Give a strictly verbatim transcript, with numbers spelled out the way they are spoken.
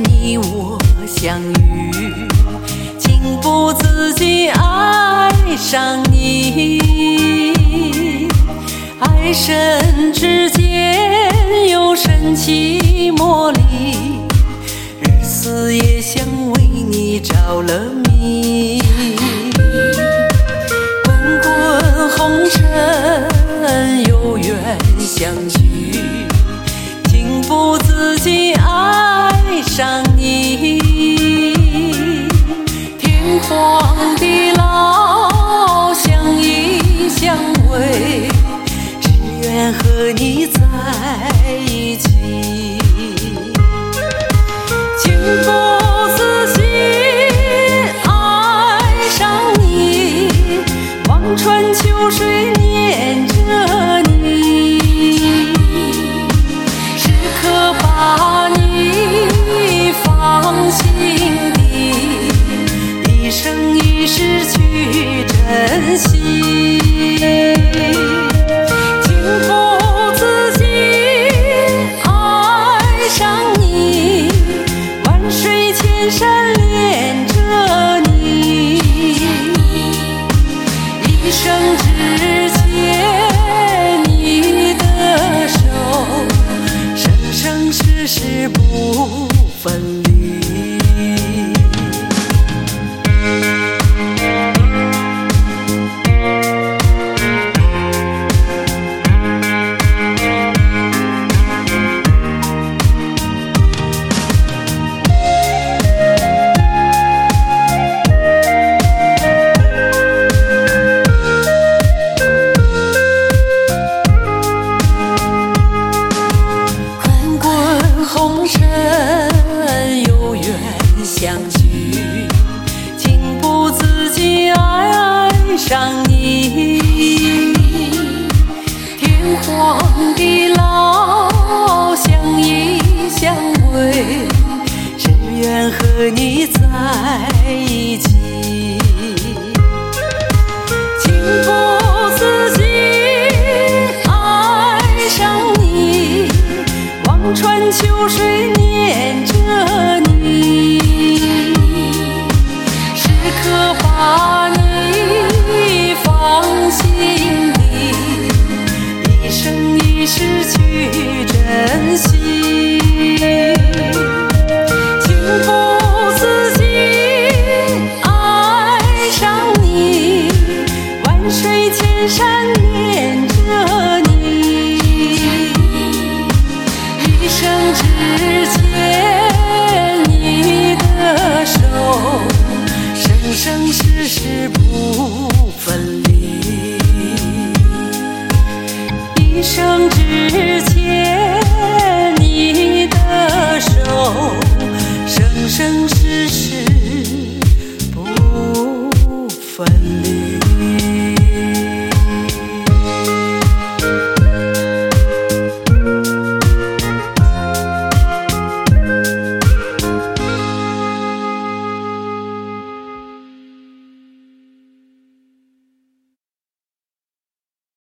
你我相遇，情不自禁爱上你，爱深之间有神奇魔力，日思夜想为你着了迷。滚滚红尘有缘相聚，情不自禁爱上你，天荒地老相依相偎，只愿和你在一起。情不自禁爱上你，望穿秋水念着你，时刻把你放心底，一生一世去珍惜。情不自禁爱上你，万水千山连着你，一生只牵你的手，生生世世不分离。红尘有缘相聚，情不自禁爱上你，天荒地老相依相偎，只愿和你在一起。情不自禁爱上你，望穿秋水念着你，时刻把你放心底，一生一世去珍惜。情不自禁爱上你，万水千山连着你，一生只牵你的手，生生世世不分离。一生只牵你的手，生生世世不分离。